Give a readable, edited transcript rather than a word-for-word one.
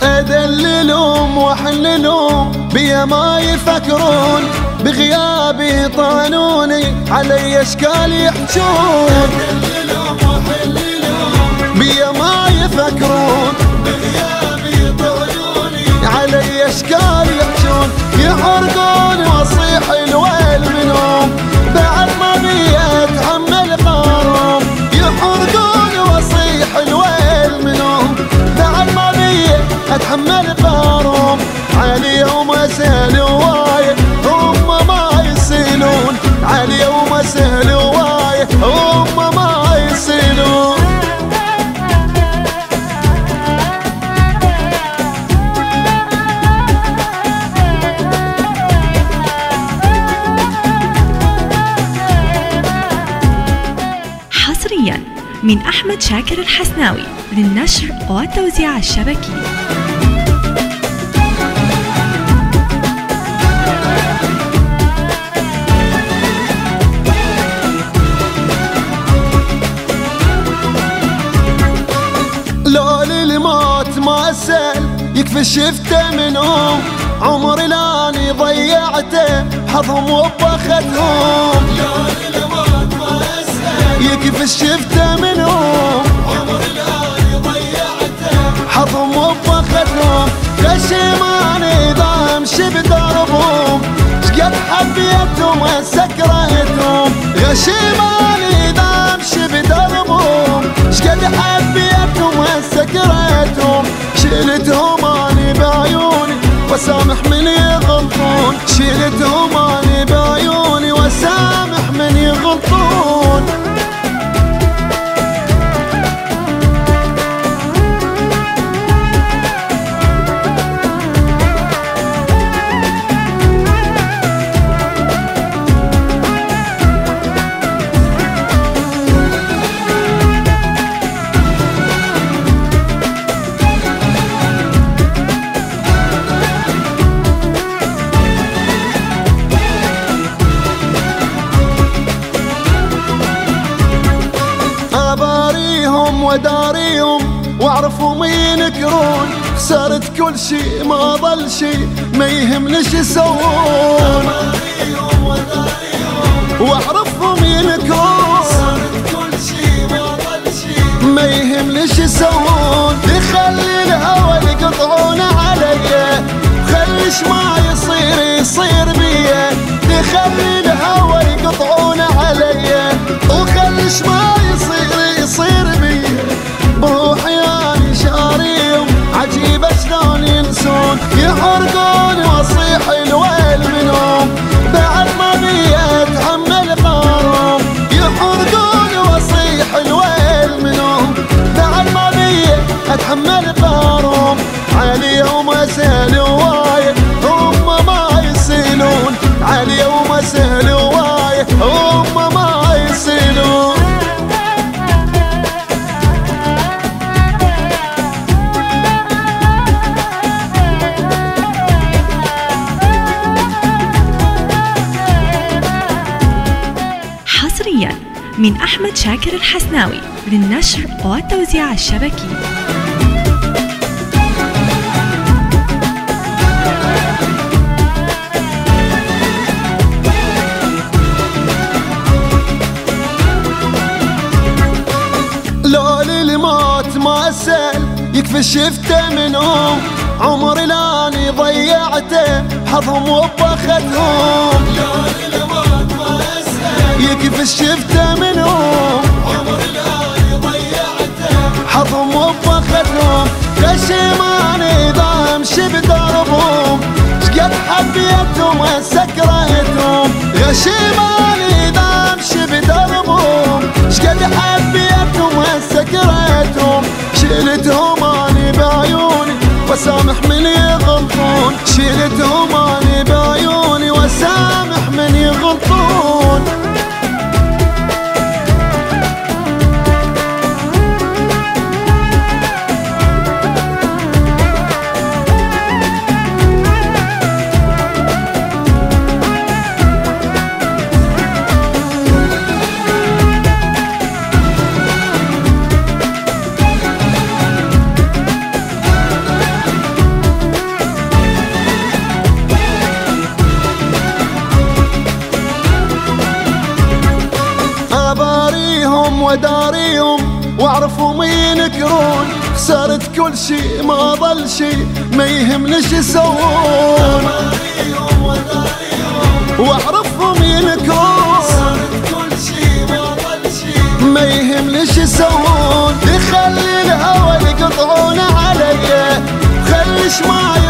أدللهم وأحللهم بيا ما يفكرون، بغيابي طانوني علي أشكال يحجون. أدللهم وأحللهم بيا ما يفكرون، بغيابي طانوني علي أشكال يحجون. يحرقون وأصيح الويل منهم بعد ما بي أتحمل قارهم. يحرقون وأصيح الويل منهم بعد ما بي أتحمل قارهم. عليهم أسهل وايد هم ما يسيلون، عليهم أسهل وايد هم ما يسيلون. حصريا من أحمد شاكر الحسناوي للنشر والتوزيع الشبكي. لو للموت ما سأل يكفي شفته منهم، عمري لاني ضيعته حظهم وبختهم. لو للموت ما سأل يكفي شفته منهم، عمري لاني ضيعته حظهم وبختهم. غشيماني اذا امشي بدربهم، شقد حبيتهم وسكرتهم. غشيماني اذا امشي بدربهم، شقد حبيتهم وسكرتهم. شيلتهم اني بعيوني وسامح من يغلطون، شيلتهم اني بعيوني وسامح من يغلطون. وداريهم واعرفوا مين ينكرون، خسرت كل شي ما ظل شي ما يهمني شو يسوون. أباريهم وداريهم واعرفهم ينكرون، خسرت كل شي ما ظل شي ما يهمني شو يسوون. يخلي الهوى يقطعون عليا، خليش ما يصير يصير بيا. يخلي الهوى يقطعون عليا، وخليش ما يصير يصير بيا. بروحي اني شاريهم عجيبة شلون ينسون. يحرقون واصيح الويل منهم بعد ما بي اتحمل قارهم. يحرقون واصيح الويل منهم بعد ما بي اتحمل قارهم. عليهم اسهل وايد هم ما يسيلون، عليهم اسهل وايد هم ما يسيلون. حصريا من أحمد شاكر الحسناوي للنشر والتوزيع الشبكي. لو للموت ما سأل يكفي شفته منهم، عمري لاني ضيعته حظهم وبختهم. لو للموت ما سأل يكفي شفته منهم، عمري لاني ضيعته حظهم وبختهم. غشيماني اذا امشي بدربهم، شقد حبيتهم وسكرتهم. غشيماني اذا امشي بدربهم، شقد حبيتهم وسكرتهم. شيلتهم اني بعيوني وسامح من يغلطون، شيلتهم اني بعيوني وسامح من يغلطون. واعرفهم ينكرون، خسرت كل شي ما ظل شي، ما يهمني شو يسوون، واعرفهم ينكرون، ما يهمني شو يسوون، يخلي الهوى يقطعون علي، خلي شماي